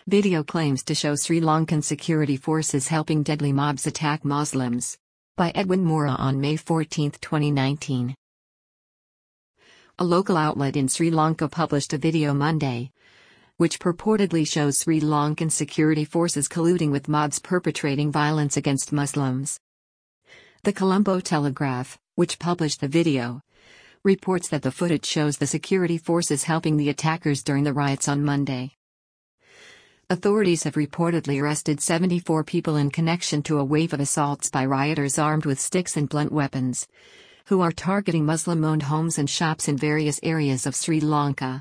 Video claims to show Sri Lankan security forces helping deadly mobs attack Muslims. By Edwin Mora on May 14, 2019. A local outlet in Sri Lanka published a video Monday, which purportedly shows Sri Lankan security forces colluding with mobs perpetrating violence against Muslims. The Colombo Telegraph, which published the video, reports that the footage shows the security forces helping the attackers during the riots on Monday. Authorities have reportedly arrested 74 people in connection to a wave of assaults by rioters armed with sticks and blunt weapons, who are targeting Muslim-owned homes and shops in various areas of Sri Lanka.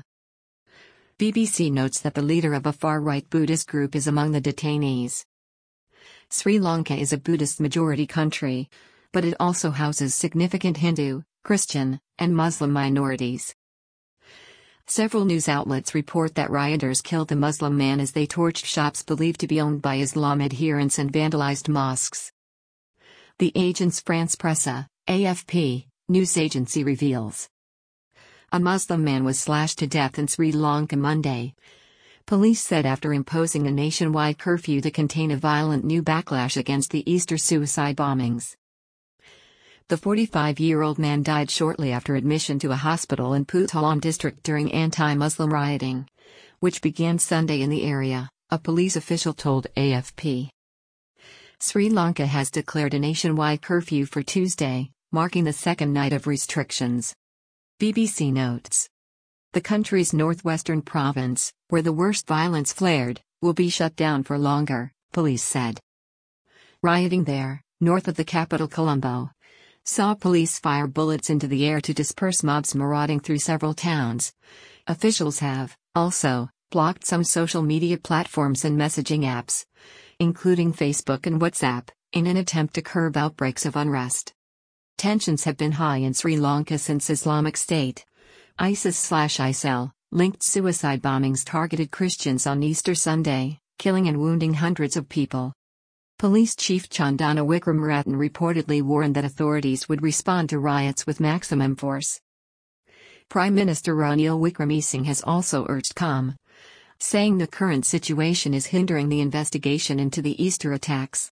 BBC notes that the leader of a far-right Buddhist group is among the detainees. Sri Lanka is a Buddhist-majority country, but it also houses significant Hindu, Christian, and Muslim minorities. Several news outlets report that rioters killed a Muslim man as they torched shops believed to be owned by Islam adherents and vandalized mosques. The Agence France-Presse, AFP, news agency reveals. A Muslim man was slashed to death in Sri Lanka Monday, police said, after imposing a nationwide curfew to contain a violent new backlash against the Easter suicide bombings. The 45-year-old man died shortly after admission to a hospital in Puttalam district during anti-Muslim rioting, which began Sunday in the area, a police official told AFP. Sri Lanka has declared a nationwide curfew for Tuesday, marking the second night of restrictions. BBC notes. The country's northwestern province, where the worst violence flared, will be shut down for longer, police said. Rioting there, north of the capital Colombo, saw police fire bullets into the air to disperse mobs marauding through several towns. Officials have, also, blocked some social media platforms and messaging apps, including Facebook and WhatsApp, in an attempt to curb outbreaks of unrest. Tensions have been high in Sri Lanka since Islamic State, ISIS/ISIL, linked suicide bombings targeted Christians on Easter Sunday, killing and wounding hundreds of people. Police Chief Chandana Wickramaratne reportedly warned that authorities would respond to riots with maximum force. Prime Minister Ranil Wickremesinghe has also urged calm, saying the current situation is hindering the investigation into the Easter attacks.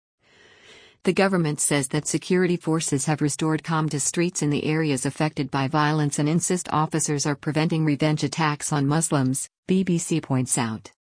The government says that security forces have restored calm to streets in the areas affected by violence and insists officers are preventing revenge attacks on Muslims, BBC points out.